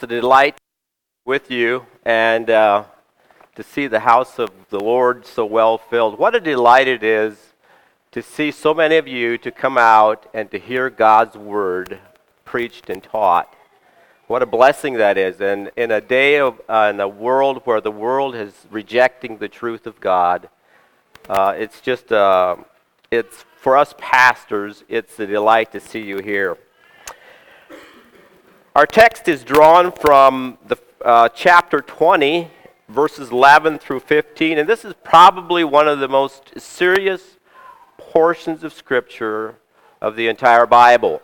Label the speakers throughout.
Speaker 1: It's a delight with you and to see the house of the Lord so well filled. What a delight it is to see so many of you to come out and to hear God's word preached and taught. What a blessing that is. And in a day of, in a world where the world is rejecting the truth of God, it's for us pastors, it's a delight to see you here. Our text is drawn from the chapter 20, verses 11 through 15, and this is probably one of the most serious portions of Scripture of the entire Bible.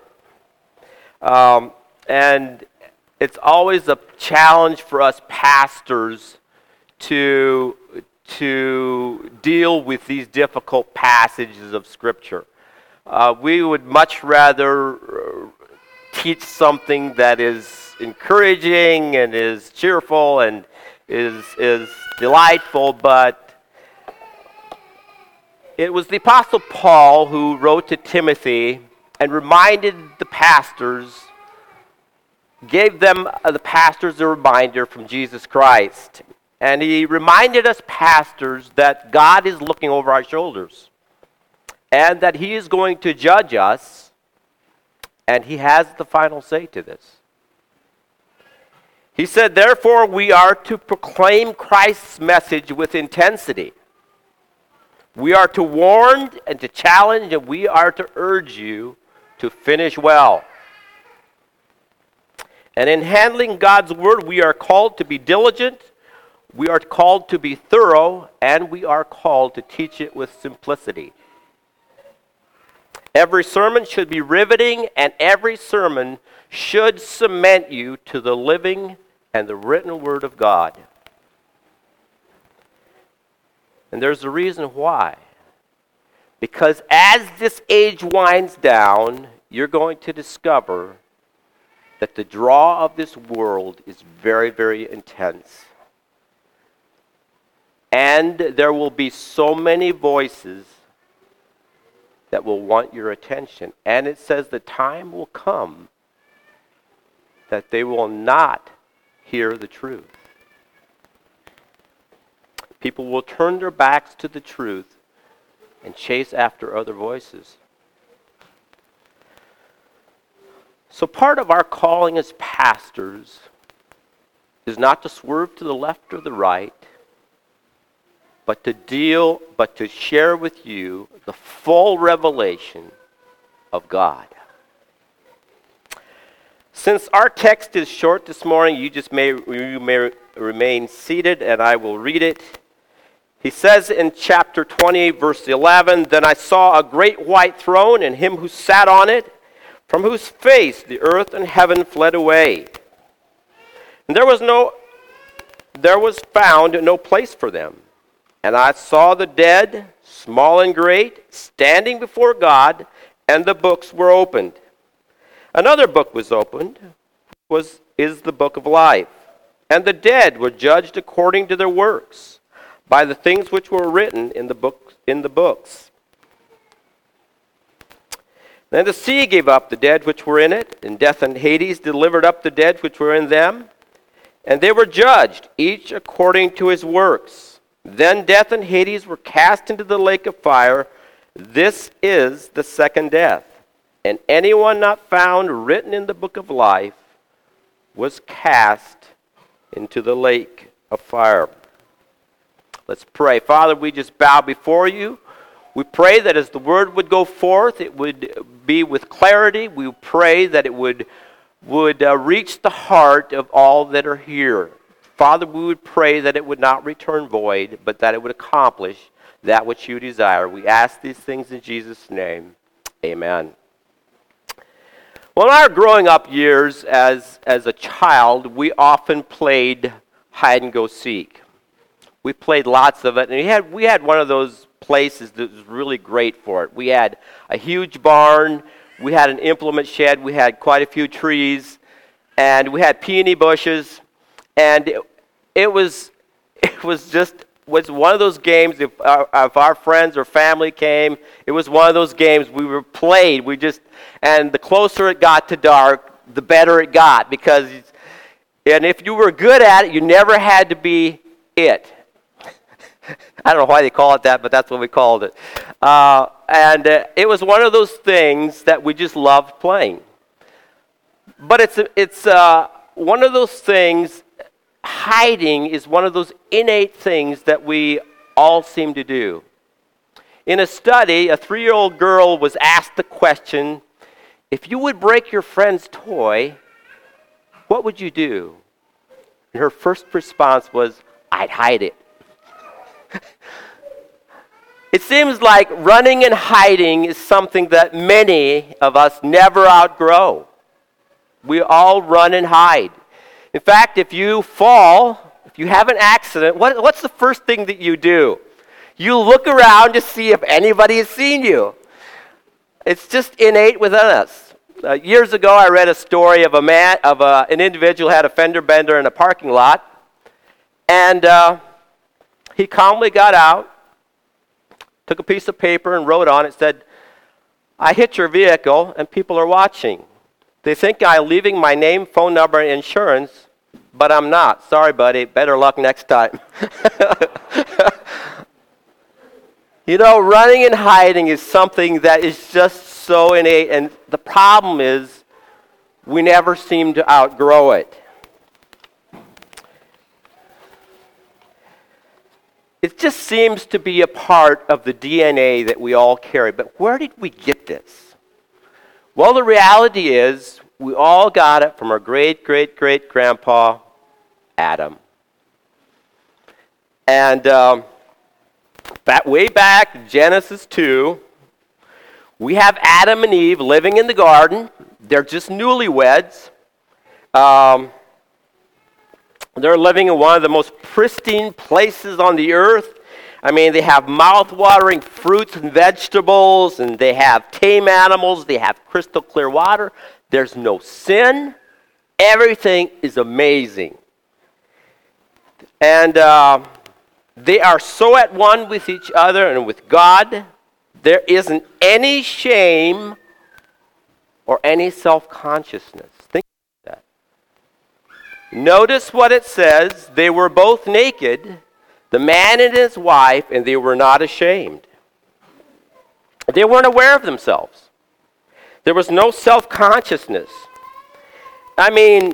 Speaker 1: And it's always a challenge for us pastors to deal with these difficult passages of Scripture. We would much rather teach something that is encouraging and is cheerful and is delightful, but it was the Apostle Paul who wrote to Timothy and reminded the pastors, gave them, the pastors, a reminder from Jesus Christ. And he reminded us pastors that God is looking over our shoulders and that he is going to judge us. And he has the final say to this. He said, therefore, we are to proclaim Christ's message with intensity. We are to warn and to challenge, and we are to urge you to finish well. And in handling God's word, we are called to be diligent, we are called to be thorough, and we are called to teach it with simplicity. Every sermon should be riveting, and every sermon should cement you to the living and the written word of God. And there's a reason why. Because as this age winds down, you're going to discover that the draw of this world is very, very intense. And there will be so many voices that will want your attention. And it says the time will come that they will not hear the truth. People will turn their backs to the truth and chase after other voices. So part of our calling as pastors is not to swerve to the left or the right, but to share with you the full revelation of God. Since our text is short this morning, you may remain seated, and I will read it. He says in chapter 20, verse 11, Then I saw a great white throne, and him who sat on it, from whose face the earth and heaven fled away. And there was found no place for them. And I saw the dead, small and great, standing before God, and the books were opened. Another book was opened, is the book of life. And the dead were judged according to their works, by the things which were written in the books. Then the sea gave up the dead which were in it, and death and Hades delivered up the dead which were in them. And they were judged, each according to his works. Then death and Hades were cast into the lake of fire. This is the second death. And anyone not found written in the book of life was cast into the lake of fire. Let's pray. Father, we just bow before you. We pray that as the word would go forth, it would be with clarity. We pray that it would reach the heart of all that are here. Father, we would pray that it would not return void, but that it would accomplish that which you desire. We ask these things in Jesus' name. Amen. Well, in our growing up years as a child, we often played hide and go seek. We played lots of it, and we had one of those places that was really great for it. We had a huge barn, we had an implement shed, we had quite a few trees, and we had peony bushes. And it was one of those games. If our friends or family came, it was one of those games we were played. And the closer it got to dark, the better it got, because And if you were good at it, you never had to be it. I don't know why they call it that, but that's what we called it. And it was one of those things that we just loved playing. But it's one of those things, hiding is one of those innate things that we all seem to do. In a study, a 3-year-old girl was asked the question, if you would break your friend's toy, what would you do? And her first response was, I'd hide it. It seems like running and hiding is something that many of us never outgrow. We all run and hide. In fact, if you fall, if you have an accident, what's the first thing that you do? You look around to see if anybody has seen you. It's just innate within us. Years ago, I read a story of an individual who had a fender bender in a parking lot, and he calmly got out, took a piece of paper and wrote on it, said, I hit your vehicle and people are watching. They think I'm leaving my name, phone number, and insurance, but I'm not. Sorry, buddy. Better luck next time. You know, running and hiding is something that is just so innate, and the problem is we never seem to outgrow it. It just seems to be a part of the DNA that we all carry. But where did we get this? Well, the reality is we all got it from our great-great-great-grandpa, Adam. And way back, Genesis 2, we have Adam and Eve living in the garden. They're just newlyweds. They're living in one of the most pristine places on the earth. I mean, they have mouth-watering fruits and vegetables, and they have tame animals. They have crystal clear water. There's no sin. Everything is amazing. And they are so at one with each other and with God. There isn't any shame or any self-consciousness. Think about that. Notice what it says. They were both naked, the man and his wife, and they were not ashamed. They weren't aware of themselves. There was no self-consciousness. I mean,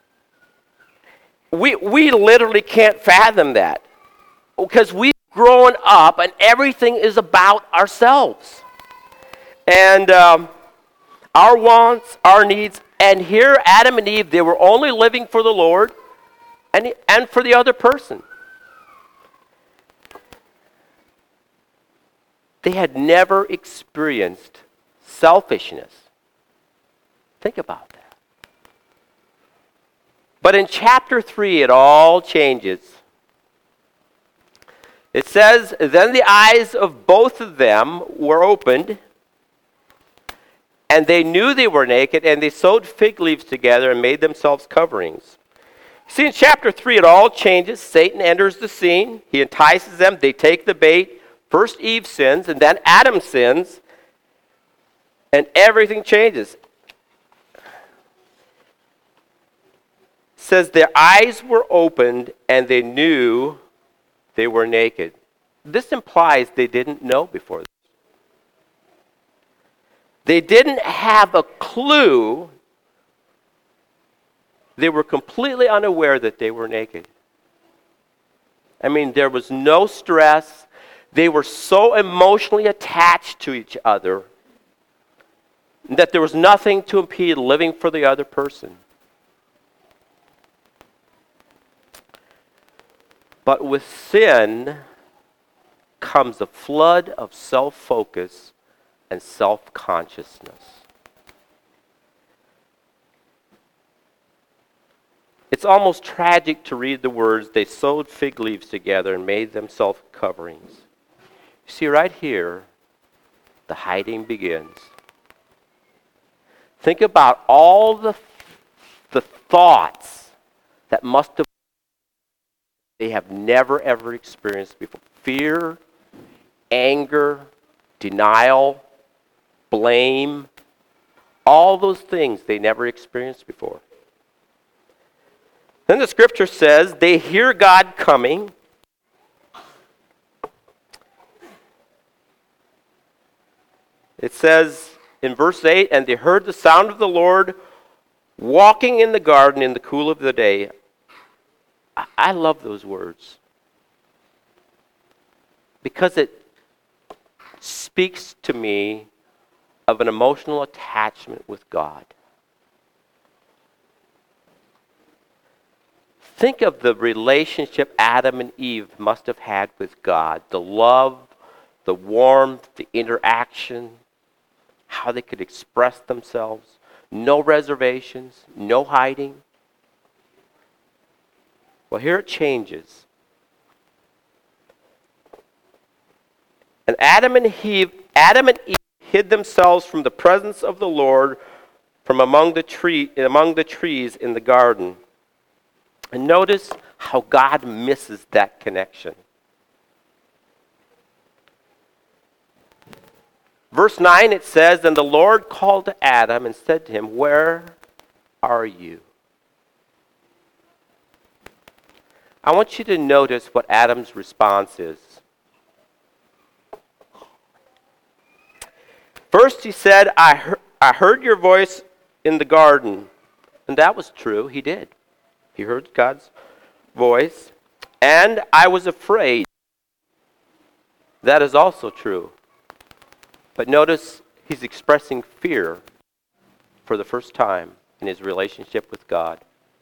Speaker 1: we literally can't fathom that, because we've grown up and everything is about ourselves. And our wants, our needs. And here, Adam and Eve, they were only living for the Lord and for the other person. They had never experienced selfishness. Think about that. But in chapter 3, it all changes. It says, then the eyes of both of them were opened, and they knew they were naked, and they sewed fig leaves together and made themselves coverings. See, in chapter 3, it all changes. Satan enters the scene. He entices them. They take the bait. First Eve sins, and then Adam sins, and everything changes. It says their eyes were opened, and they knew they were naked. This implies they didn't know before this. They didn't have a clue. They were completely unaware that they were naked. I mean, there was no stress. They were so emotionally attached to each other that there was nothing to impede living for the other person. But with sin comes a flood of self-focus and self-consciousness. It's almost tragic to read the words, they sewed fig leaves together and made themselves coverings. You see, right here, the hiding begins. Think about all the thoughts that must have they have never ever experienced before. Fear, anger, denial, blame, all those things they never experienced before. Then the scripture says they hear God coming. It says in verse 8, and they heard the sound of the Lord walking in the garden in the cool of the day. I love those words because it speaks to me of an emotional attachment with God. Think of the relationship Adam and Eve must have had with God. The love, the warmth, the interaction, how they could express themselves. No reservations, no hiding. Well, here it changes. And Adam and Eve hid themselves from the presence of the Lord from among the trees in the garden. And notice how God misses that connection. Verse 9, it says, and the Lord called to Adam and said to him, where are you? I want you to notice what Adam's response is. First he said, I heard your voice in the garden. And that was true, he did. He heard God's voice. And I was afraid. That is also true. But notice he's expressing fear for the first time in his relationship with God.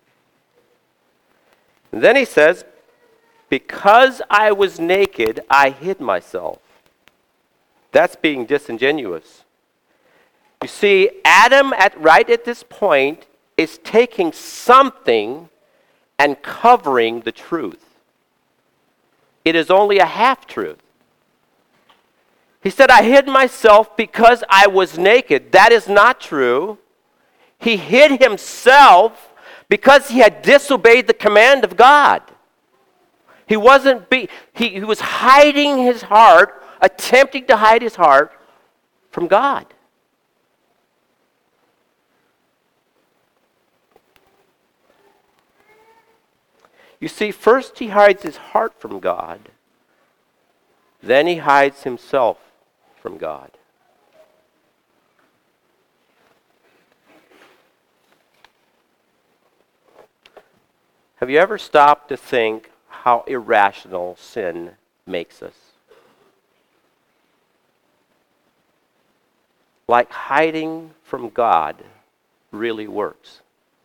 Speaker 1: And then he says, because I was naked, I hid myself. That's being disingenuous. You see, Adam, right at this point, is taking something and covering the truth. It is only a half-truth. He said, I hid myself because I was naked. That is not true. He hid himself because he had disobeyed the command of God. He was hiding his heart, attempting to hide his heart from God. You see, first he hides his heart from God. Then he hides himself from God. Have you ever stopped to think how irrational sin makes us? Like hiding from God really works.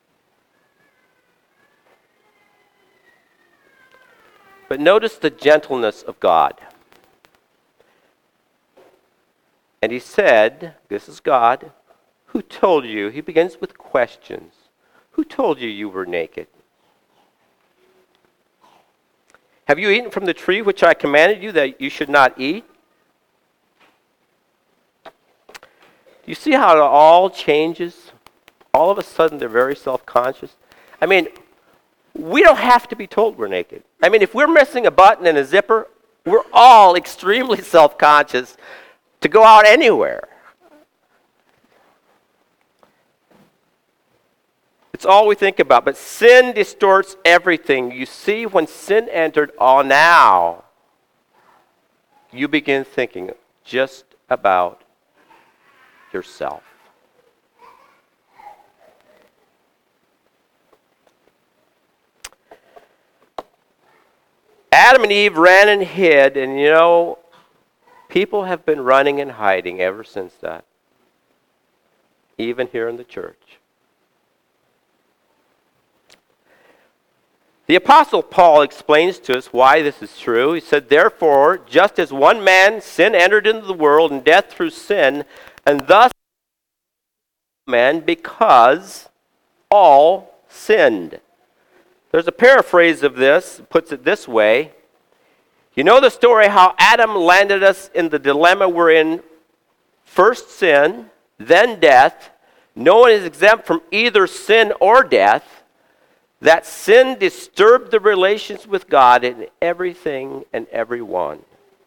Speaker 1: But notice the gentleness of God. And he said, this is God, who told you? He begins with questions. Who told you you were naked? Have you eaten from the tree which I commanded you that you should not eat? Do you see how it all changes? All of a sudden they're very self-conscious. I mean, we don't have to be told we're naked. I mean, if we're missing a button and a zipper, we're all extremely self-conscious to go out anywhere. It's all we think about. But sin distorts everything. You see, when sin entered, now you begin thinking just about yourself. Adam and Eve ran and hid, and people have been running and hiding ever since that. Even here in the church. The Apostle Paul explains to us why this is true. He said, therefore, just as one man sin entered into the world, and death through sin, and thus men because all sinned. There's a paraphrase of this, puts it this way. You know the story how Adam landed us in the dilemma we're in. First sin, then death. No one is exempt from either sin or death. That sin disturbed the relations with God in everything and everyone.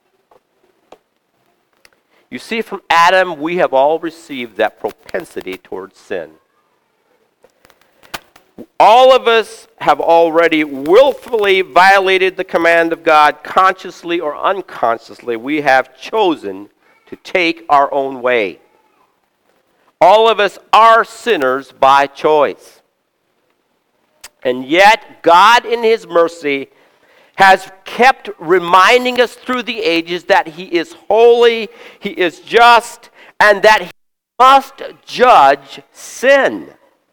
Speaker 1: You see, from Adam, we have all received that propensity towards sin. All of us have already willfully violated the command of God, consciously or unconsciously. We have chosen to take our own way. All of us are sinners by choice. And yet, God in His mercy has kept reminding us through the ages that He is holy, He is just, and that He must judge sin.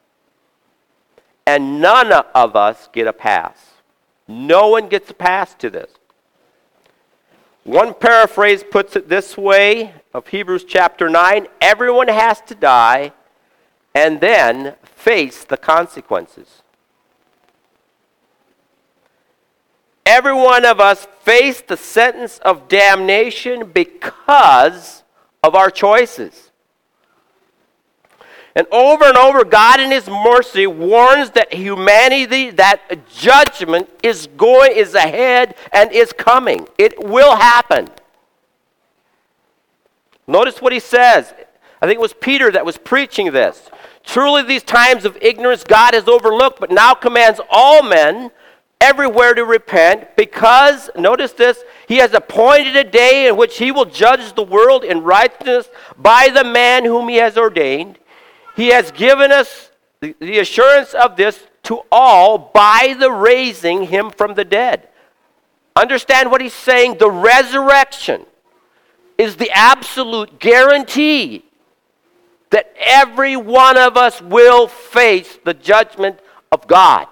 Speaker 1: And none of us get a pass. No one gets a pass to this. One paraphrase puts it this way of Hebrews chapter 9, everyone has to die and then face the consequences. Every one of us face the sentence of damnation because of our choices. And over, God in His mercy warns that humanity, that judgment is ahead and is coming. It will happen. Notice what He says. I think it was Peter that was preaching this. Truly these times of ignorance God has overlooked, but now commands all men everywhere to repent, because, notice this, He has appointed a day in which He will judge the world in righteousness by the man whom He has ordained. He has given us the assurance of this to all by the raising Him from the dead. Understand what He's saying. The resurrection is the absolute guarantee that every one of us will face the judgment of God.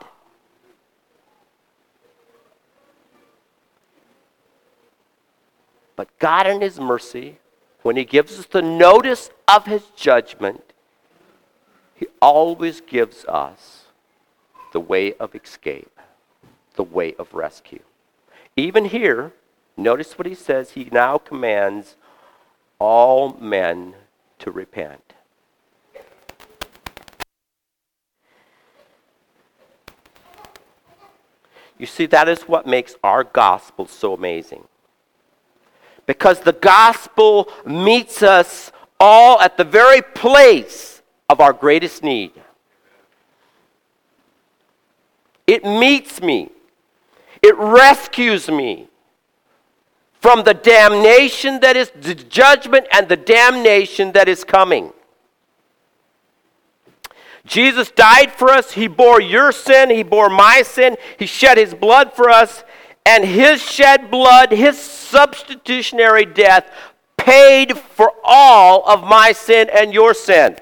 Speaker 1: But God in His mercy, when He gives us the notice of His judgment, He always gives us the way of escape, the way of rescue. Even here, notice what He says. He now commands all men to repent. You see, that is what makes our gospel so amazing. Because the gospel meets us all at the very place of our greatest need. It meets me. It rescues me from the damnation that is the judgment and the damnation that is coming. Jesus died for us. He bore your sin. He bore my sin. He shed His blood for us. And His shed blood, His substitutionary death, paid for all of my sin and your sin.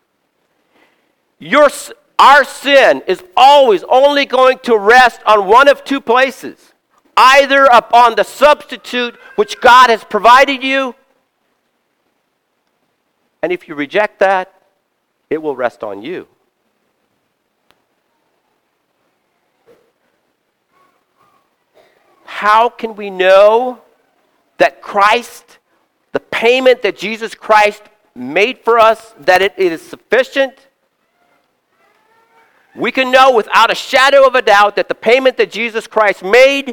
Speaker 1: Our sin is always only going to rest on one of two places. Either upon the substitute which God has provided you, and if you reject that, it will rest on you. How can we know that Christ, the payment that Jesus Christ made for us, that it is sufficient? We can know without a shadow of a doubt that the payment that Jesus Christ made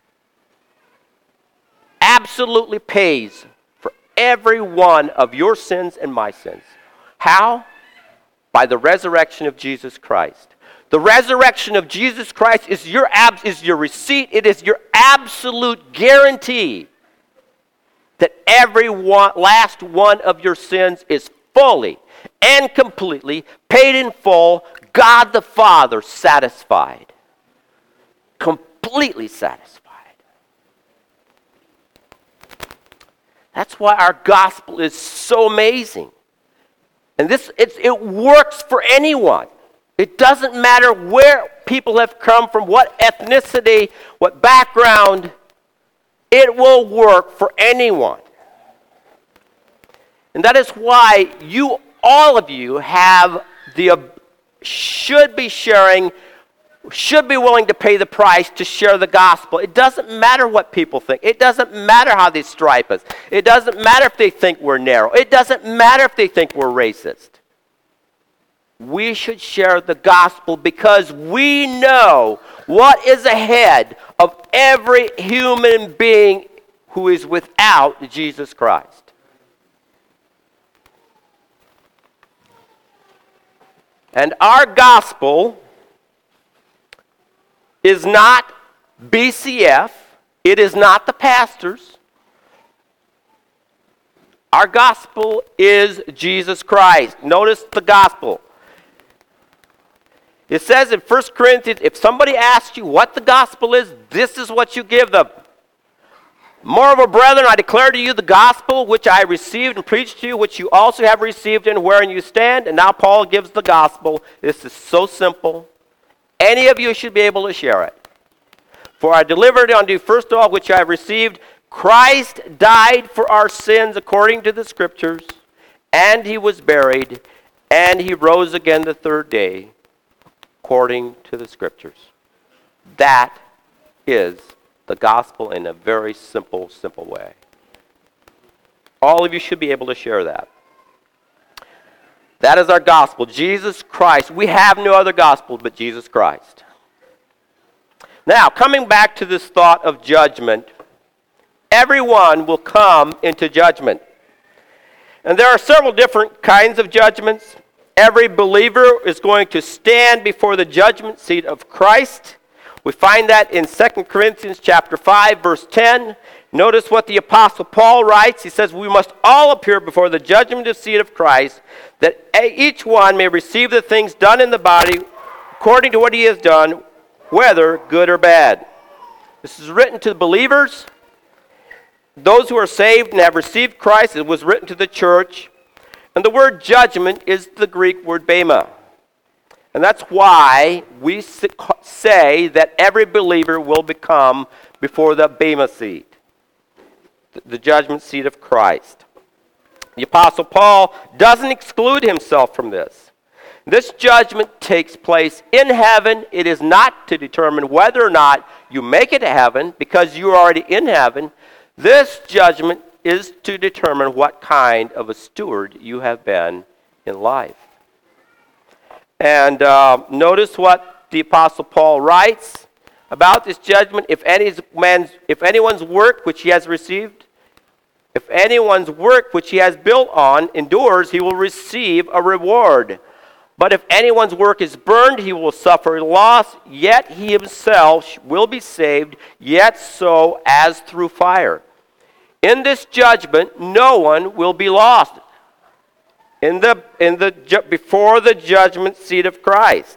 Speaker 1: absolutely pays for every one of your sins and my sins. How? By the resurrection of Jesus Christ. The resurrection of Jesus Christ is your receipt. It is your absolute guarantee that every last one of your sins is fully and completely paid in full. God the Father satisfied. Completely satisfied. That's why our gospel is so amazing. And it works for anyone. It doesn't matter where people have come from, what ethnicity, what background. It will work for anyone. And that is why all of you should be willing to pay the price to share the gospel. It doesn't matter what people think. It doesn't matter how they stripe us. It doesn't matter if they think we're narrow. It doesn't matter if they think we're racist. We should share the gospel because we know what is ahead of every human being who is without Jesus Christ. And our gospel is not BCF. It is not the pastors. Our gospel is Jesus Christ. Notice the gospel. It says in 1 Corinthians, if somebody asks you what the gospel is, this is what you give them. Moreover, brethren, I declare to you the gospel which I received and preached to you, which you also have received and wherein you stand. And now Paul gives the gospel. This is so simple. Any of you should be able to share it. For I delivered unto you first of all which I have received. Christ died for our sins according to the Scriptures, and he was buried, and he rose again the third day according to the Scriptures. That is the gospel in a very simple way. All of you should be able to share that. That is our gospel, Jesus Christ. We have no other gospel but Jesus Christ. Now, coming back to this thought of judgment, everyone will come into judgment. And there are several different kinds of judgments. Every believer is going to stand before the judgment seat of Christ. We find that in 2 Corinthians chapter 5, verse 10. Notice what the Apostle Paul writes. He says, we must all appear before the judgment seat of Christ, that each one may receive the things done in the body according to what he has done, whether good or bad. This is written to the believers, those who are saved and have received Christ. It was written to the church. And the word judgment is the Greek word bema. And that's why we say that every believer will become before the bema seat, the judgment seat of Christ. The Apostle Paul doesn't exclude himself from this. This judgment takes place in heaven. It is not to determine whether or not you make it to heaven, because you are already in heaven. This judgment is to determine what kind of a steward you have been in life. And notice what the Apostle Paul writes about this judgment. If anyone's work which he has received, if anyone's work which he has built on endures, he will receive a reward. But if anyone's work is burned, he will suffer loss, yet he himself will be saved, yet so as through fire. In this judgment, no one will be lost. Before the judgment seat of Christ.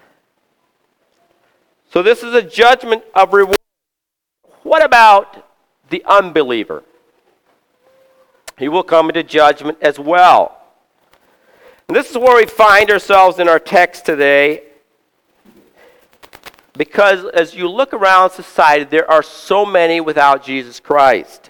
Speaker 1: So this is a judgment of reward. What about the unbeliever? He will come into judgment as well. And this is where we find ourselves in our text today, because as you look around society, there are so many without Jesus Christ.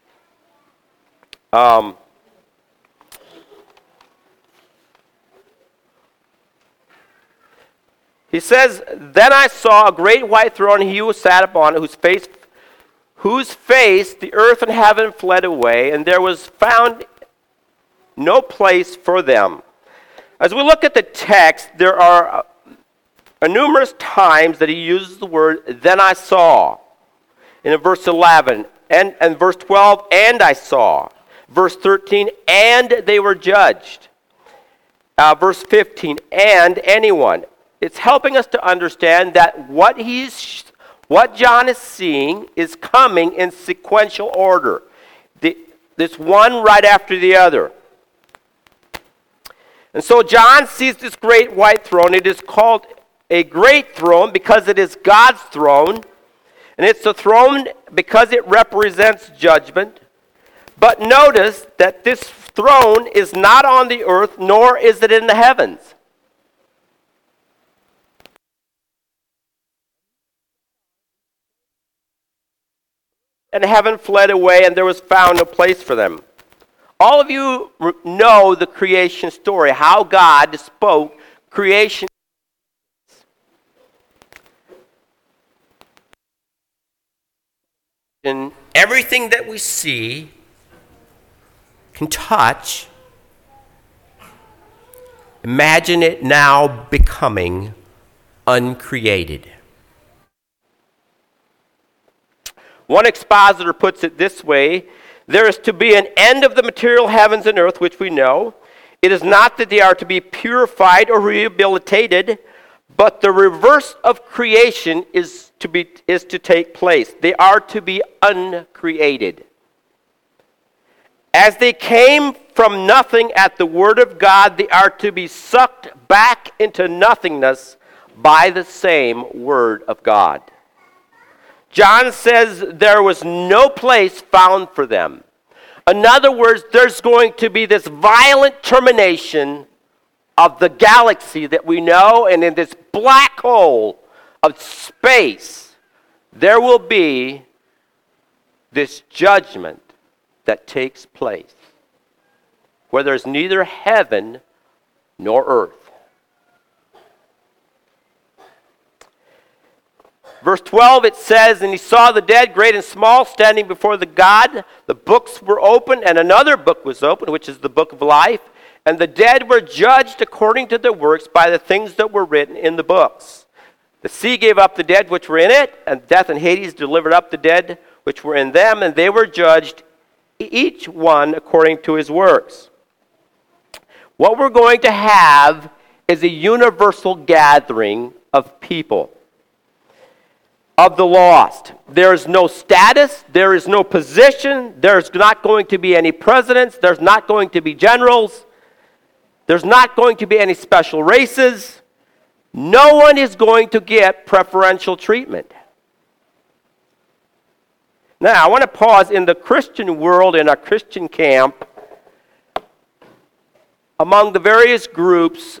Speaker 1: He says, then I saw a great white throne, and he who sat upon it, whose face the earth and heaven fled away, and there was found no place for them. As we look at the text, there are numerous times that he uses the word, then I saw. In verse 11, and verse 12, and I saw. Verse 13, and they were judged. Verse 15, and anyone. It's helping us to understand that what John is seeing is coming in sequential order. This one right after the other. And so John sees this great white throne. It is called a great throne because it is God's throne. And it's a throne because it represents judgment. But notice that this throne is not on the earth, nor is it in the heavens. And heaven fled away, and there was found no place for them. All of you know the creation story, how God spoke creation. And everything that we see, can touch, imagine it now becoming uncreated. One expositor puts it this way: there is to be an end of the material heavens and earth, which we know. It is not that they are to be purified or rehabilitated, but the reverse of creation is to take place. They are to be uncreated. As they came from nothing at the word of God, they are to be sucked back into nothingness by the same word of God. John says there was no place found for them. In other words, there's going to be this violent termination of the galaxy that we know, and in this black hole of space, there will be this judgment that takes place, where there's neither heaven nor earth. Verse 12, it says, "And he saw the dead, great and small, standing before the God. The books were opened, and another book was opened, which is the book of life. And the dead were judged according to their works by the things that were written in the books. The sea gave up the dead which were in it, and death and Hades delivered up the dead which were in them, and they were judged, each one according to his works." What we're going to have is a universal gathering of people, of the lost. There is no status, there is no position, there's not going to be any presidents, there's not going to be generals, there's not going to be any special races. No one is going to get preferential treatment. Now, I want to pause. In the Christian world, in our Christian camp, among the various groups,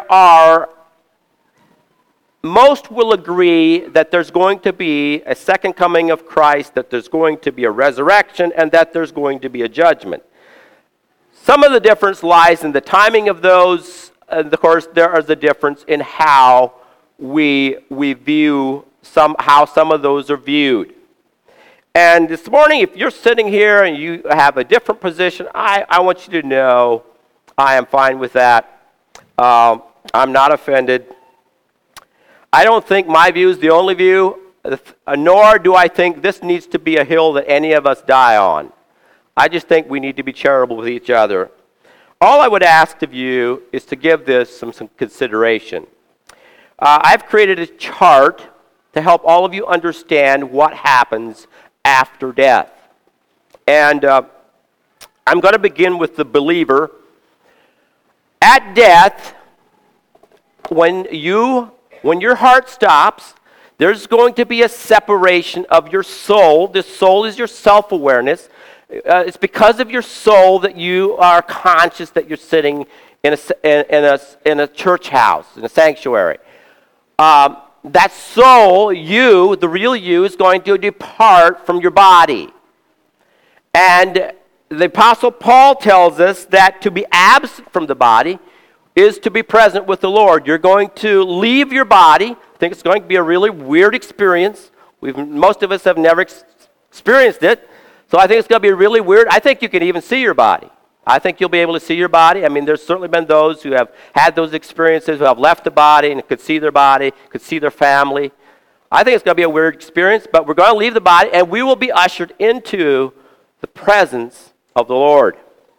Speaker 1: most will agree that there's going to be a second coming of Christ, that there's going to be a resurrection, and that there's going to be a judgment. Some of the difference lies in the timing of those, and of course there is a difference in how we view how some of those are viewed. And this morning, if you're sitting here and you have a different position, I want you to know I am fine with that. I'm not offended. I don't think my view is the only view, nor do I think this needs to be a hill that any of us die on. I just think we need to be charitable with each other. All I would ask of you is to give this some consideration. I've created a chart to help all of you understand what happens after death. And I'm going to begin with the believer. At death, when your heart stops, there's going to be a separation of your soul. This soul is your self-awareness. It's because of your soul that you are conscious that you're sitting in a church house, in a sanctuary. That soul, you, the real you, is going to depart from your body. And the Apostle Paul tells us that to be absent from the body is to be present with the Lord. You're going to leave your body. I think it's going to be a really weird experience. Most of us have never experienced it. So I think it's going to be really weird. I think you can even see your body. I think you'll be able to see your body. I mean, there's certainly been those who have had those experiences, who have left the body and could see their body, could see their family. I think it's going to be a weird experience, but we're going to leave the body and we will be ushered into the presence of the Lord.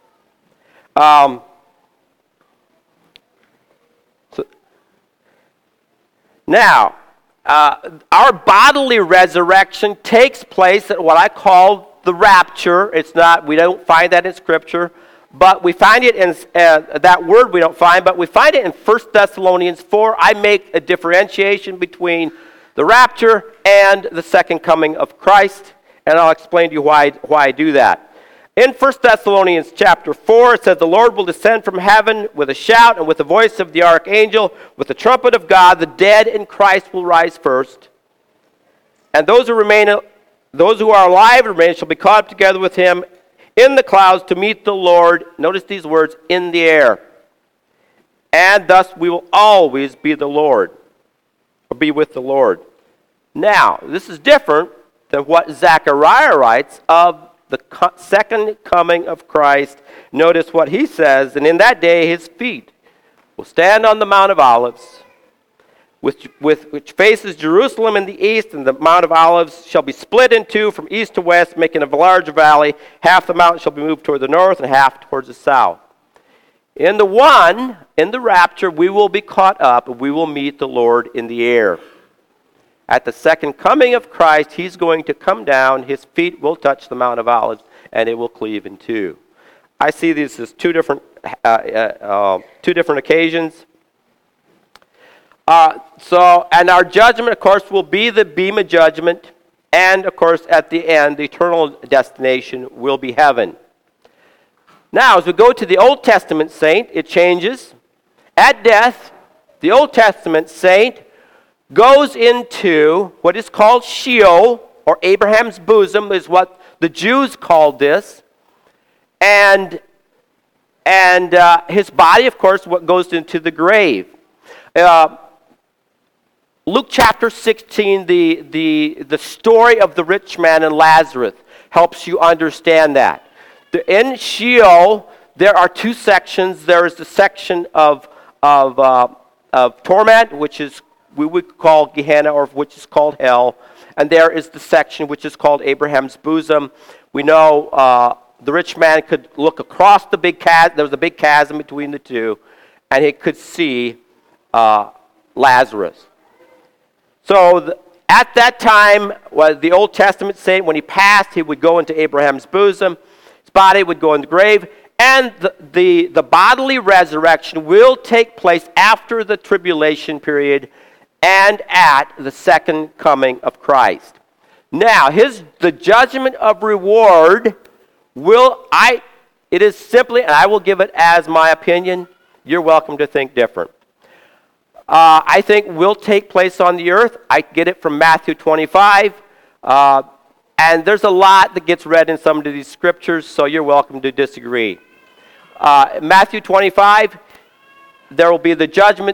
Speaker 1: Now, our bodily resurrection takes place at what I call the rapture. It's not, we don't find that in Scripture, but we find it in, that word we don't find, but we find it in 1 Thessalonians 4. I make a differentiation between the rapture and the second coming of Christ, and I'll explain to you why I do that. In 1 Thessalonians chapter 4, it says, "The Lord will descend from heaven with a shout and with the voice of the archangel, with the trumpet of God. The dead in Christ will rise first. And those who are alive and remain shall be caught up together with him in the clouds to meet the Lord." Notice these words, "in the air. And thus we will always be the Lord," or be with the Lord. Now, this is different than what Zechariah writes of the second coming of Christ. Notice what he says, "And in that day his feet will stand on the Mount of Olives, which faces Jerusalem in the east, and the Mount of Olives shall be split in two from east to west, making a large valley. Half the mountain shall be moved toward the north, and half towards the south." In the rapture, we will be caught up, and we will meet the Lord in the air. At the second coming of Christ, he's going to come down, his feet will touch the Mount of Olives, and it will cleave in two. I see these as two different occasions. And our judgment, of course, will be the Bema judgment, and, of course, at the end, the eternal destination will be heaven. Now, as we go to the Old Testament saint, it changes. At death, the Old Testament saint goes into what is called Sheol, or Abraham's bosom, is what the Jews called this. And his body, of course, what goes into the grave. Luke chapter 16, the story of the rich man and Lazarus helps you understand that. In Sheol, there are two sections. There is the section of torment, which is we would call Gehenna, or which is called hell, and there is the section which is called Abraham's bosom. We know the rich man could look across the big chasm. There was a big chasm between the two, and he could see Lazarus. So at that time, the Old Testament saint, when he passed, he would go into Abraham's bosom. His body would go in the grave. And the bodily resurrection will take place after the tribulation period and at the second coming of Christ. Now, the judgment of reward it is simply, and I will give it as my opinion, you're welcome to think different. I think will take place on the earth. I get it from Matthew 25. And there's a lot that gets read in some of these scriptures, so you're welcome to disagree. Matthew 25, there will be the judgment.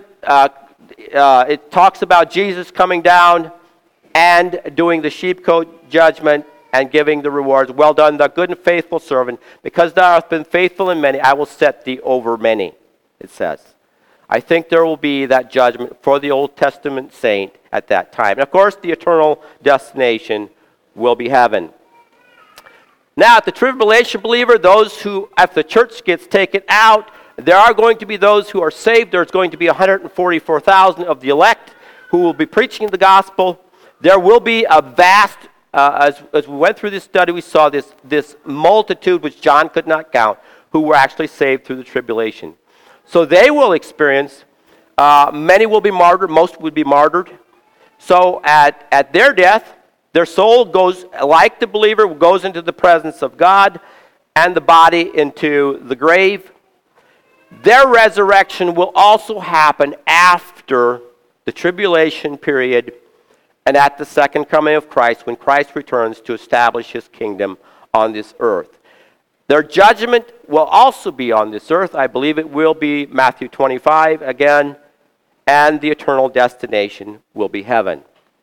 Speaker 1: It talks about Jesus coming down and doing the sheepcoat judgment and giving the rewards. Well done, thou good and faithful servant. Because thou hast been faithful in many, I will set thee over many, it says. I think there will be that judgment for the Old Testament saint at that time. And of course, the eternal destination will be heaven. Now, at the tribulation believer, those who, if the church gets taken out, there are going to be those who are saved. There's going to be 144,000 of the elect who will be preaching the gospel. There will be a vast, as we went through this study, we saw this multitude, which John could not count, who were actually saved through the tribulation. So they will experience, many will be martyred, most would be martyred. So at their death, their soul goes, like the believer, goes into the presence of God, and the body into the grave. Their resurrection will also happen after the tribulation period and at the second coming of Christ, when Christ returns to establish his kingdom on this earth. Their judgment will also be on this earth. I believe it will be Matthew 25 again, and the eternal destination will be heaven.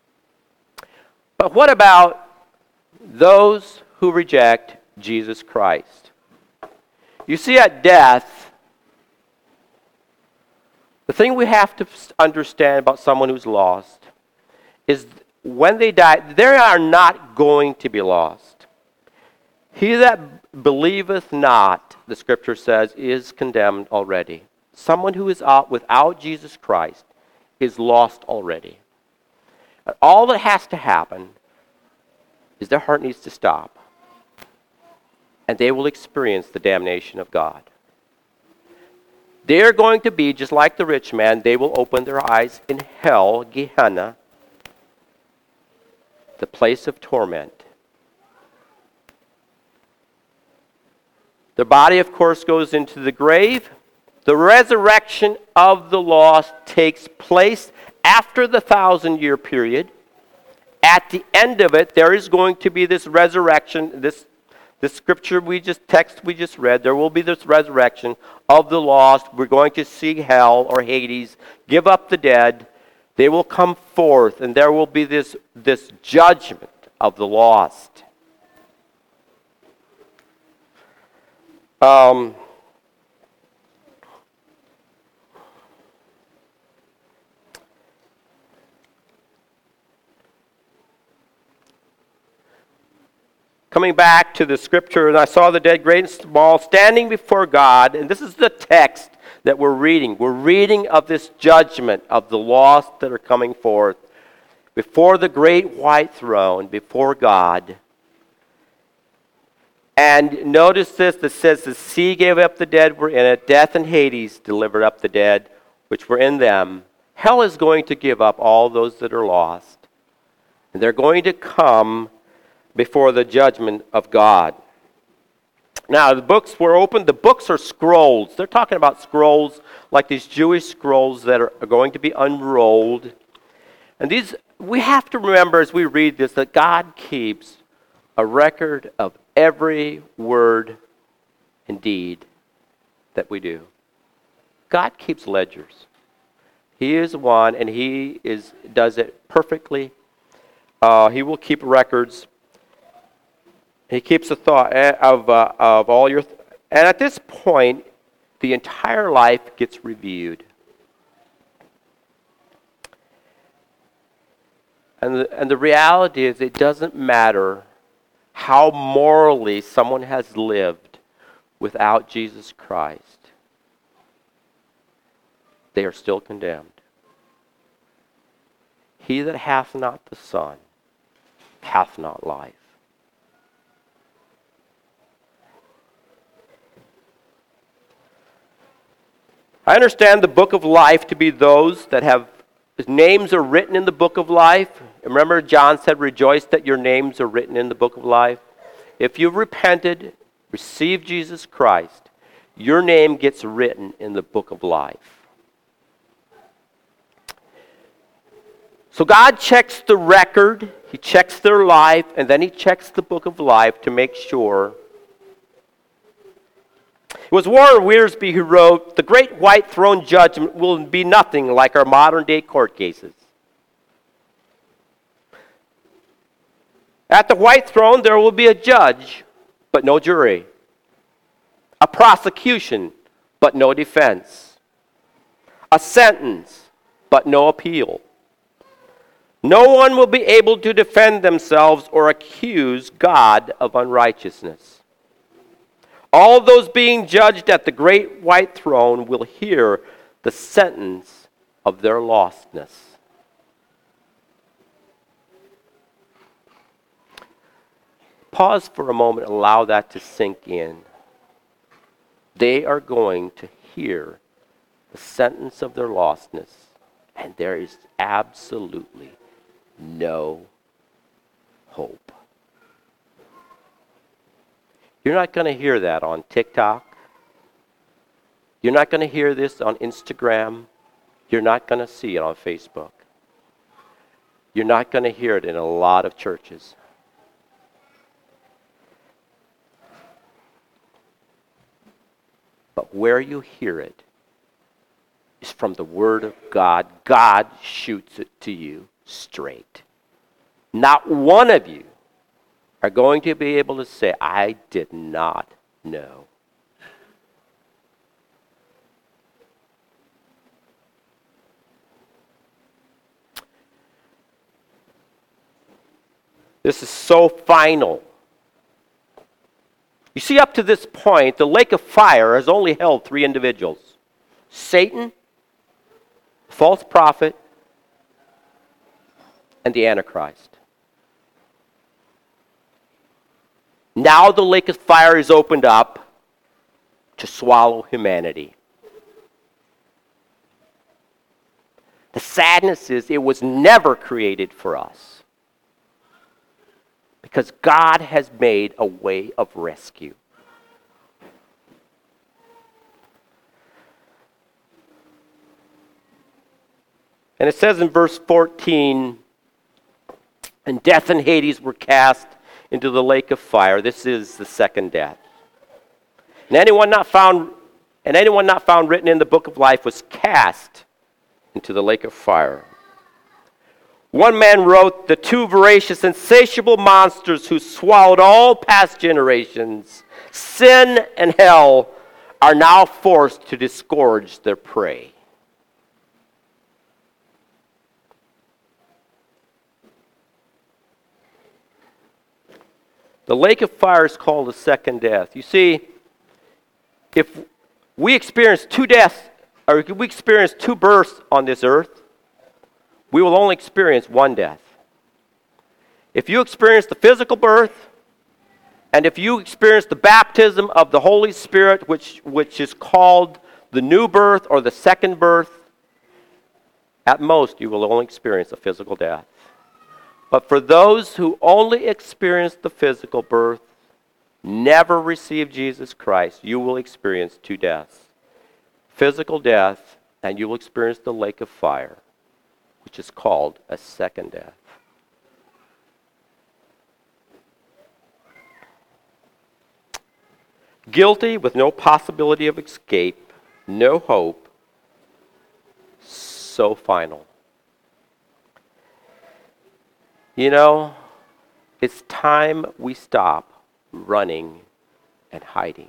Speaker 1: But what about those who reject Jesus Christ? You see, at death, the thing we have to understand about someone who's lost is when they die, they are not going to be lost. He that believeth not, the scripture says, is condemned already. Someone who is without Jesus Christ is lost already. All that has to happen is their heart needs to stop, and they will experience the damnation of God. They are going to be, just like the rich man, they will open their eyes in hell, Gehenna, the place of torment. The body, of course, goes into the grave. The resurrection of the lost takes place after the 1,000-year period. At the end of it, there is going to be this resurrection, this scripture text we just read, there will be this resurrection of the lost. We're going to see hell or Hades give up the dead. They will come forth, and there will be this judgment of the lost. Coming back to the scripture, and I saw the dead, great and small, standing before God. And this is the text that we're reading. We're reading of this judgment of the lost that are coming forth. before the great white throne, before God. And notice this, that says the sea gave up the dead were in it, death and Hades delivered up the dead which were in them. Hell is going to give up all those that are lost. And they're going to come before the judgment of God. Now, the books were opened. The books are scrolls. They're talking about scrolls like these Jewish scrolls that are going to be unrolled. And these, we have to remember as we read this that God keeps a record of every word and deed that we do. God keeps ledgers. He is one, and He does it perfectly. He will keep records. He keeps a thought of all your... And at this point, the entire life gets reviewed. And the reality is it doesn't matter how morally someone has lived without Jesus Christ. They are still condemned. He that hath not the Son hath not life. I understand the book of life to be those that have names are written in the book of life. Remember, John said, rejoice that your names are written in the book of life. If you've repented, received Jesus Christ, your name gets written in the book of life. So God checks the record, He checks their life, and then He checks the book of life to make sure. It was Warren Wiersbe who wrote, the great white throne judgment will be nothing like our modern day court cases. At the white throne there will be a judge, but no jury. A prosecution, but no defense. A sentence, but no appeal. No one will be able to defend themselves or accuse God of unrighteousness. All those being judged at the great white throne will hear the sentence of their lostness. Pause for a moment, allow that to sink in. They are going to hear the sentence of their lostness, and there is absolutely no hope. You're not going to hear that on TikTok. You're not going to hear this on Instagram. You're not going to see it on Facebook. You're not going to hear it in a lot of churches. But where you hear it is from the Word of God. God shoots it to you straight. Not one of you are going to be able to say, I did not know. This is so final. You see, up to this point, the lake of fire has only held 3 individuals. Satan, the false prophet, and the Antichrist. Now the lake of fire is opened up to swallow humanity. The sadness is it was never created for us. Because God has made a way of rescue. And it says in verse 14, and death and Hades were cast into the lake of fire. This is the second death. And anyone not found written in the book of life was cast into the lake of fire. One man wrote, the 2 voracious, insatiable monsters who swallowed all past generations, sin and hell, are now forced to disgorge their prey. The lake of fire is called the second death. You see, if we experience 2 deaths, or if we experience 2 births on this earth, we will only experience one death. If you experience the physical birth, and if you experience the baptism of the Holy Spirit, which is called the new birth or the second birth, at most you will only experience a physical death. But for those who only experience the physical birth, never receive Jesus Christ, you will experience two deaths. Physical death, and you will experience the lake of fire, which is called a second death. Guilty with no possibility of escape, no hope, so final. You know, it's time we stop running and hiding.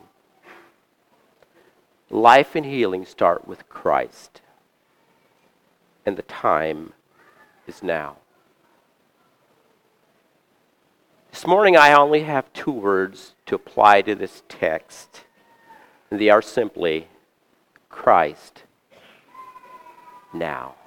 Speaker 1: Life and healing start with Christ, and the time is now. This morning I only have two words to apply to this text, and they are simply Christ now.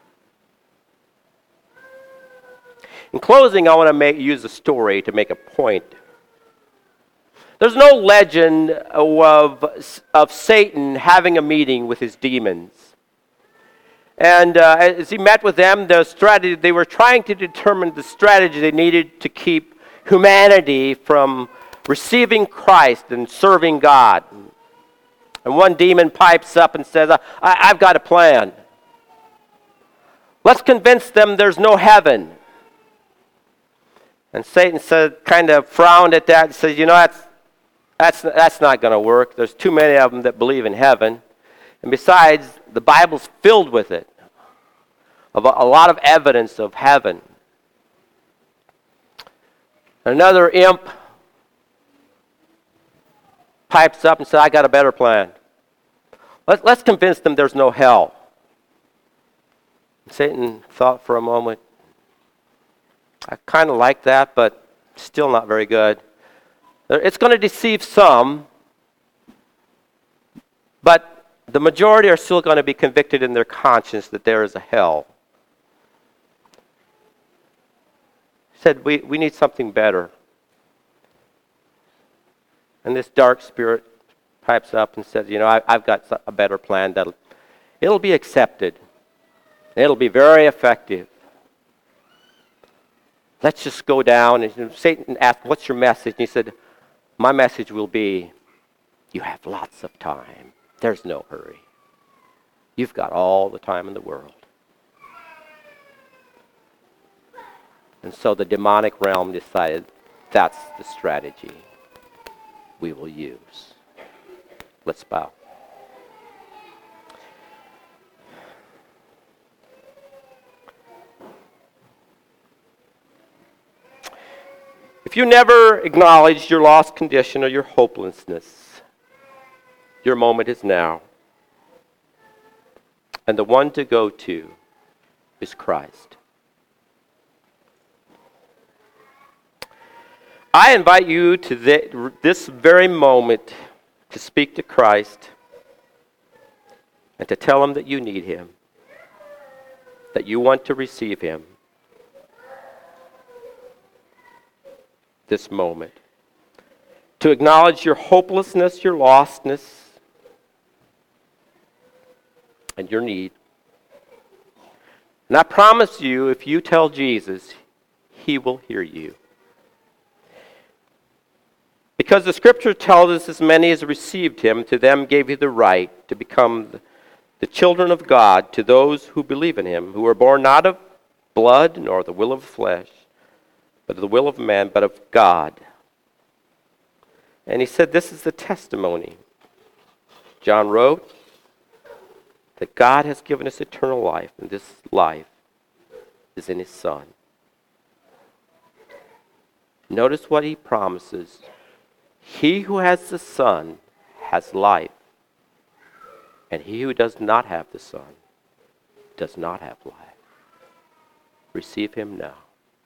Speaker 1: In closing, I want to use a story to make a point. There's no legend of Satan having a meeting with his demons. And as he met with them, they were trying to determine the strategy they needed to keep humanity from receiving Christ and serving God. And one demon pipes up and says, I've got a plan. Let's convince them there's no heaven. And Satan kind of frowned at that and said, you know, that's not going to work. There's too many of them that believe in heaven. And besides, the Bible's filled with it, of a lot of evidence of heaven. Another imp pipes up and says, I got a better plan. Let's convince them there's no hell. Satan thought for a moment, I kind of like that, but still not very good. It's going to deceive some, but the majority are still going to be convicted in their conscience that there is a hell. He said, we need something better. And this dark spirit pipes up and says, you know, I've got a better plan it'll be accepted. It'll be very effective. Let's just go down. And Satan asked, what's your message? And he said, my message will be, you have lots of time. There's no hurry. You've got all the time in the world. And so the demonic realm decided that's the strategy we will use. Let's bow. If you never acknowledged your lost condition or your hopelessness, your moment is now. And the one to go to is Christ. I invite you to this very moment to speak to Christ and to tell him that you need him, that you want to receive him this moment. To acknowledge your hopelessness, your lostness, and your need. And I promise you, if you tell Jesus, he will hear you. Because the scripture tells us, as many as received him, to them gave he the right to become the children of God, to those who believe in him, who were born not of blood, nor the will of flesh, but of the will of man, but of God. And he said, this is the testimony. John wrote that God has given us eternal life, and this life is in his Son. Notice what he promises. He who has the Son has life, and he who does not have the Son does not have life. Receive him now.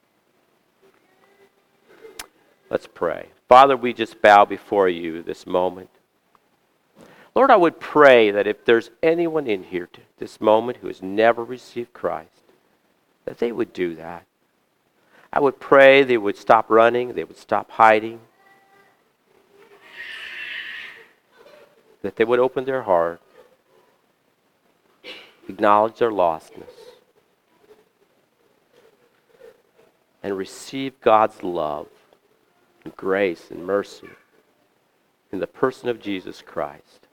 Speaker 1: Let's pray. Father, we just bow before you this moment. Lord, I would pray that if there's anyone in here this moment who has never received Christ, that they would do that. I would pray they would stop running, they would stop hiding, that they would open their heart, acknowledge their lostness, and receive God's love and grace and mercy in the person of Jesus Christ.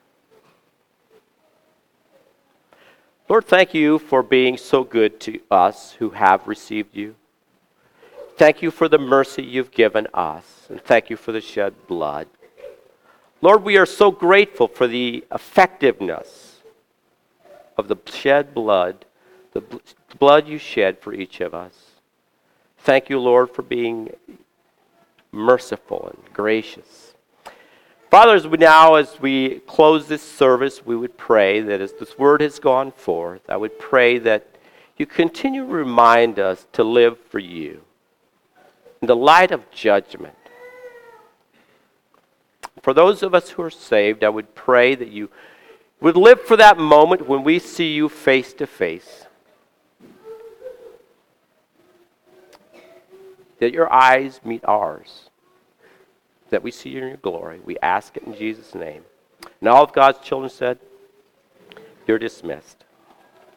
Speaker 1: Lord, thank you for being so good to us who have received you. Thank you for the mercy you've given us, and thank you for the shed blood. Lord, we are so grateful for the effectiveness of the shed blood, the blood you shed for each of us. Thank you, Lord, for being merciful and gracious. Father, as we close this service, we would pray that as this word has gone forth, I would pray that you continue to remind us to live for you in the light of judgment. For those of us who are saved, I would pray that you would live for that moment when we see you face to face. That your eyes meet ours. That we see you in your glory. We ask it in Jesus' name. And all of God's children said, you're dismissed.